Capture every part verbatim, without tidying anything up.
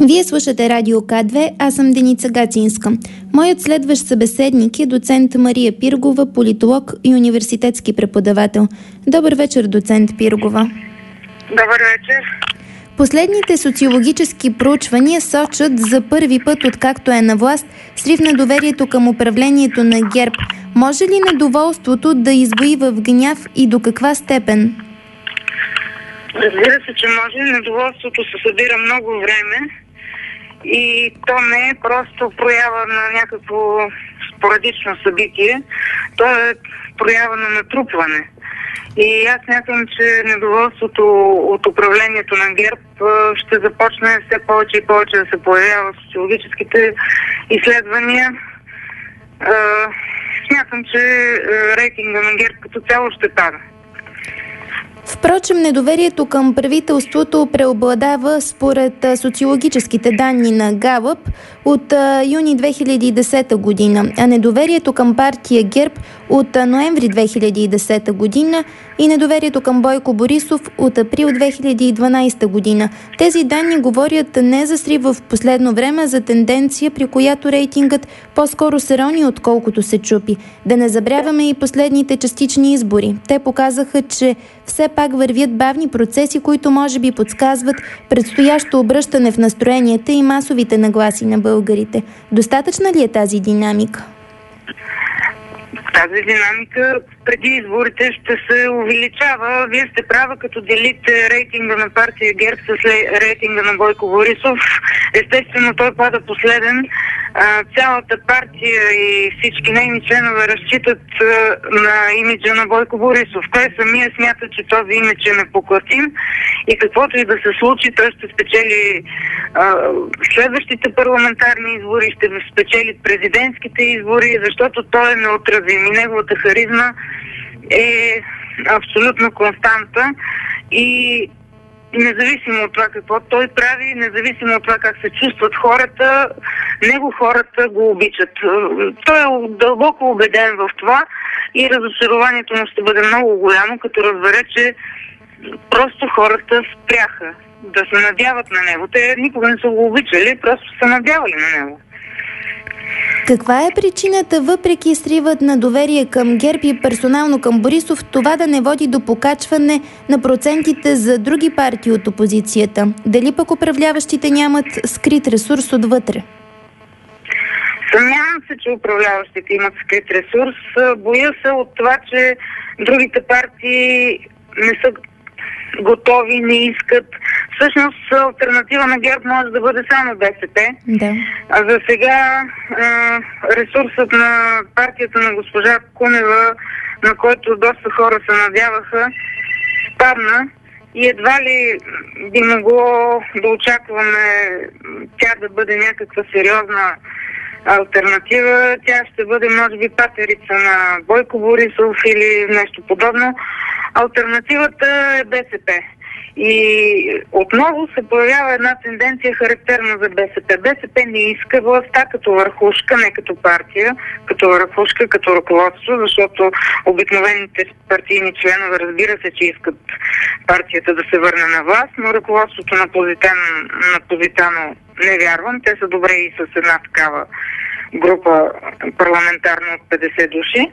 Вие слушате Радио К две, аз съм Деница Гацинска. Моят следващ събеседник е доцент Мария Пиргова, политолог и университетски преподавател. Добър вечер, доцент Пиргова. Добър вечер. Последните социологически проучвания сочат за първи път, откакто е на власт, срив на доверието към управлението на ГЕРБ. Може ли недоволството да извои в гняв и до каква степен? Разбира се, че може. Недоволството се събира много време и то не е просто проява на някакво спорадично събитие, то е проява на натрупване. И аз смятам, че недоволството от управлението на ГЕРБ ще започне все повече и повече да се появява в социологическите изследвания. Смятам, че рейтинга на ГЕРБ като цяло ще пада. Впрочем, недоверието към правителството преобладава според социологическите данни на Галъп от юни две хиляди и десета година, а недоверието към партия ГЕРБ от ноември две хиляди и десета година и недоверието към Бойко Борисов от април две хиляди и дванадесета година. Тези данни говорят не за срив в последно време, а за тенденция, при която рейтингът по-скоро се рони, отколкото се чупи. Да не забравяме и последните частични избори. Те показаха, че все пак вървят бавни процеси, които може би подсказват предстоящо обръщане в настроенията и масовите нагласи на българите. Достатъчна ли е тази динамика? Тази динамика преди изборите ще се увеличава. Вие сте права, като делите рейтинга на партия ГЕРБ с рейтинга на Бойко Борисов. Естествено, той пада последен. А, цялата партия и всички нейни членове разчитат а, на имиджа на Бойко Борисов. Той самия смята, че този имидж е непоклатим и каквото и да се случи, той ще спечели а, следващите парламентарни избори, ще спечели президентските избори, защото той е неотразим и неговата харизма е абсолютно константа и независимо от това какво той прави, независимо от това как се чувстват хората, него хората го обичат. Той е дълбоко убеден в това и разочарованието му ще бъде много голямо, като разбере, че просто хората спряха да се надяват на него. Те никога не са го обичали, просто са надявали на него. Каква е причината, въпреки сривът на доверие към ГЕРБ и персонално към Борисов, това да не води до покачване на процентите за други партии от опозицията? Дали пък управляващите нямат скрит ресурс отвътре? Съмнявам се, че управляващите имат скрит ресурс. Боя се от това, че другите партии не са готови, не искат. Всъщност алтернатива на ГЕРБ може да бъде само БСП. Да. А за сега ресурсът на партията на госпожа Кунева, на който доста хора се надяваха, спадна и едва ли би могло да очакваме тя да бъде някаква сериозна алтернатива. Тя ще бъде, може би, патерица на Бойко Борисов или нещо подобно. Алтернативата е БСП. И отново се появява една тенденция характерна за БСП. БСП не иска властта като върхушка, не като партия, като върхушка, като ръководство, защото обикновените партийни членове разбира се, че искат партията да се върне на власт, но ръководството на Позитано, на Позитано не вярвам. Те са добре и с една такава група парламентарна от петдесет души.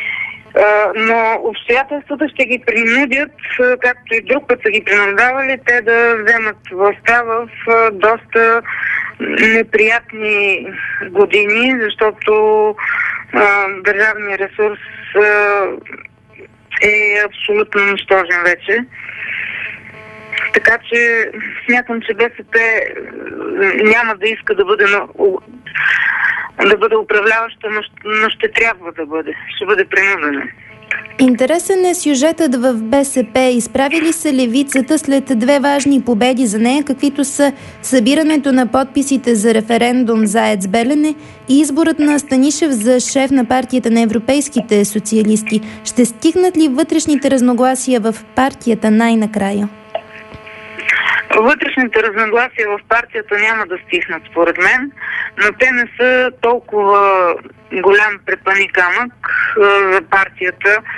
Но обстоятелствата ще ги принудят, както и друг път са ги принуждавали, те да вземат властта в доста неприятни години, защото а, държавният ресурс а, е абсолютно нищожен вече. Така че смятам, че БСП няма да иска да бъде на, да бъде управляваща, но, но ще трябва да бъде. Ще бъде принудена. Интересен е сюжетът в БСП. Изправи ли се левицата след две важни победи за нея, каквито са събирането на подписите за референдум за АЕЦ Белене и изборът на Станишев за шеф на партията на европейските социалисти? Ще стигнат ли вътрешните разногласия в партията най-накрая? Вътрешните разногласия в партията няма да стихнат, според мен, но те не са толкова голям препъни камък за партията,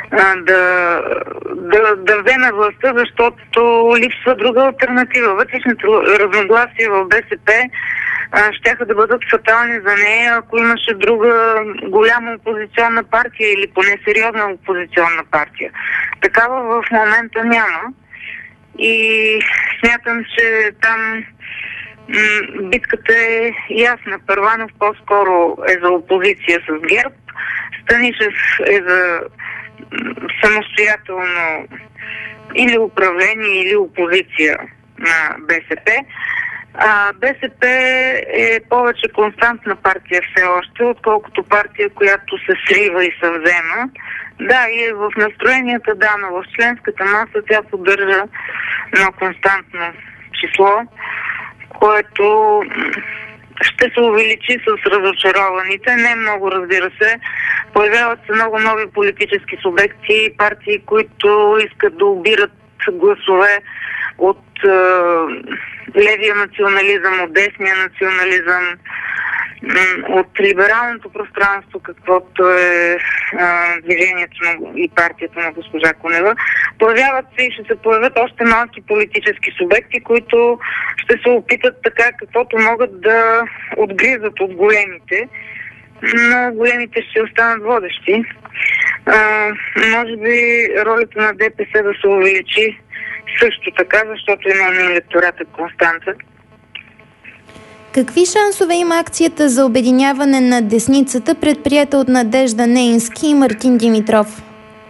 а, да, да, да вземе властта, защото липсва друга алтернатива. Вътрешните разногласия в БСП щяха да бъдат фатални за нея, ако имаше друга голяма опозиционна партия или поне сериозна опозиционна партия. Такава в момента няма. И смятам, че там м- битката е ясна. Първанов по-скоро е за опозиция с ГЕРБ, Станишев е за м- самостоятелно или управление, или опозиция на БСП. А БСП е повече константна партия все още, отколкото партия, която се срива и се взема. Да, и е в настроенията, да, но в членската маса тя поддържа едно константно число, което ще се увеличи с разочарованите. Не много, разбира се. Появяват се много нови политически субекти и партии, които искат да обират гласове от е, левия национализъм, от десния национализъм, от либералното пространство, каквото е а, движението на, и партията на госпожа Кунева. Появяват се и ще се появят още малки политически субекти, които ще се опитат така, каквото могат да отгризат от големите, но големите ще останат водещи. А, може би ролята на ДПС да се увеличи също така, защото имаме електората константа. Какви шансове има акцията за обединяване на десницата, предприета от Надежда Неински и Мартин Димитров?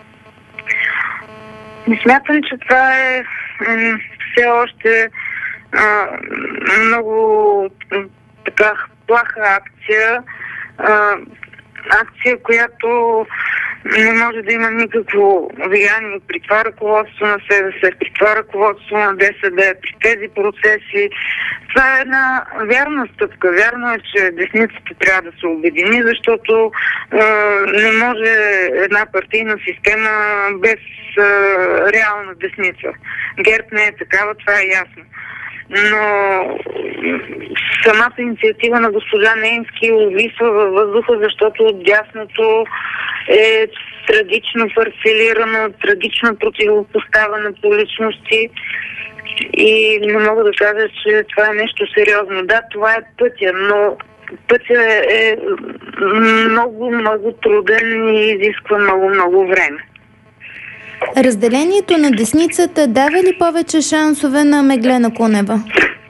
Не смятам, че това е м- все още а, много така плаха акция. А, акция, която не може да има никакво влияние при това ръководство на СДС, при това ръководство на ДСД, при тези процеси. Това е една вярна стъпка. Вярно е, че десницата трябва да се обедини, защото е, не може една партийна система без е, реална десница. ГЕРБ не е такава, това е ясно. Но самата инициатива на госпожа Неински увисва във въздуха, защото от дясното е трагично парцелирано, трагично противопоставяне по личности и не мога да кажа, че това е нещо сериозно. Да, това е пътя, но пътя е много, много труден и изисква много, много време. Разделението на десницата дава ли повече шансове на Меглена Кунева?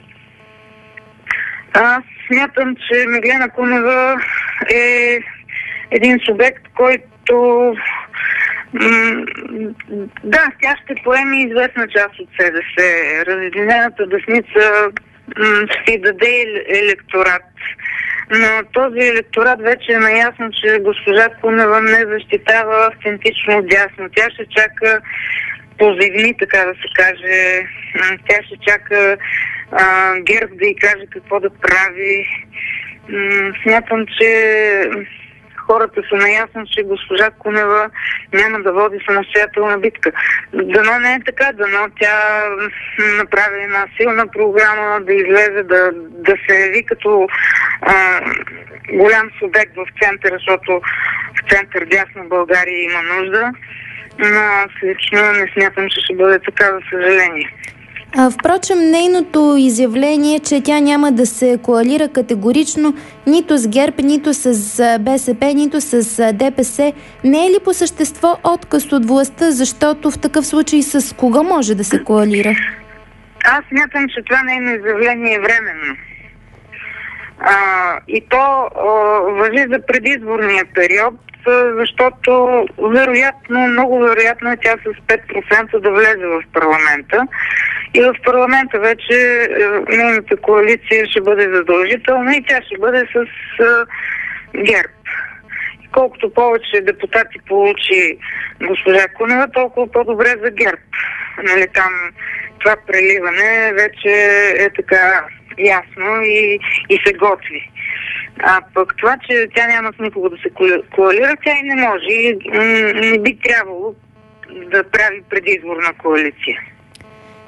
Аз смятам, че Меглена Кунева е един субект, който м- да, тя ще поеме известна част от СДС. Разединената десница м- ще даде електорат. Но този електорат вече е наясно, че госпожа Кунева не защитава автентично дясно. Тя ще чака позивни, така да се каже. Тя ще чака а, ГЕРБ да й каже какво да прави. М- смятам, че хората са наясно, че госпожа Кунева няма да води самостоятелна битка. Дано не е така, дано тя направи една силна програма, да излезе, да, да се яви като а, голям субект в центъра, защото в център дясно България има нужда. Но аз лично не смятам, че ще бъде така, за съжаление. А, впрочем, нейното изявление, че тя няма да се коалира категорично нито с ГЕРБ, нито с БСП, нито с ДПС, не е ли по същество отказ от властта, защото в такъв случай с кого може да се коалира? Аз смятам, че това нейно изявление е временно. А, и то а, важи за предизборния период, защото вероятно, много вероятно е тя с пет процента да влезе в парламента. И в парламента вече е, нейната коалиция ще бъде задължителна и тя ще бъде с е, ГЕРБ. И колкото повече депутати получи госпожа Кунева, толкова по-добре за ГЕРБ. Нали, там това преливане вече е така ясно и, и се готви. А пък това, че тя няма с никого да се коалира, тя и не може. И не би трябвало да прави предизборна коалиция.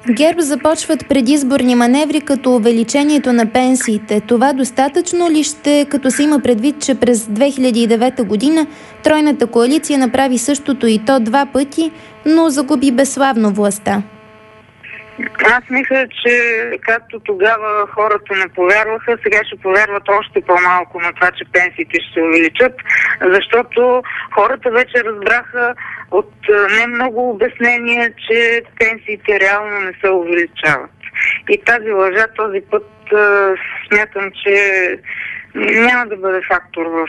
ГЕРБ започват предизборни маневри като увеличението на пенсиите. Това достатъчно ли ще, като се има предвид, че през две хиляди и девета година тройната коалиция направи същото и то два пъти, но загуби безславно властта? Аз мисля, че както тогава хората не повярваха, сега ще повярват още по-малко на това, че пенсиите ще се увеличат, защото хората вече разбраха от не много обяснения, че пенсиите реално не се увеличават. И тази лъжа този път смятам, че няма да бъде фактор в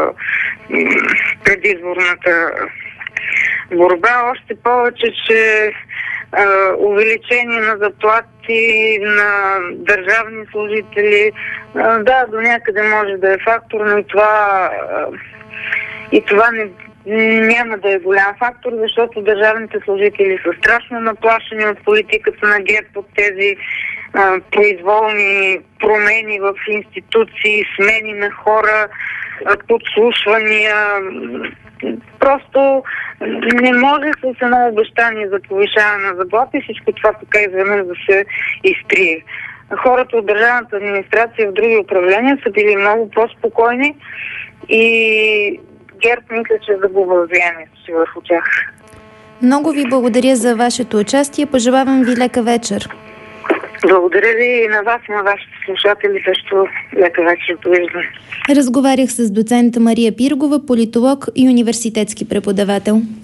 предизборната борба. Още повече, че увеличение на заплати на държавни служители, да, до някъде може да е фактор, но и това, и това не, няма да е голям фактор, защото държавните служители са страшно наплашени от политиката на ГЕРБ, от тези а, произволни промени в институции, смени на хора, подслушвания. Просто не може с едно обещание за повишаване на заплати и всичко това така изведнъж да се изтрие. Хората от държавната администрация в други управления са били много по-спокойни и ГЕРБ мисля, че загубва влиянието си върху тях. Много ви благодаря за вашето участие. Пожелавам ви лека вечер. Благодаря ви и на вас, и на вашите слушатели също лека вечер. Довиждане. Разговарях с доцент Мария Пиргова, политолог и университетски преподавател.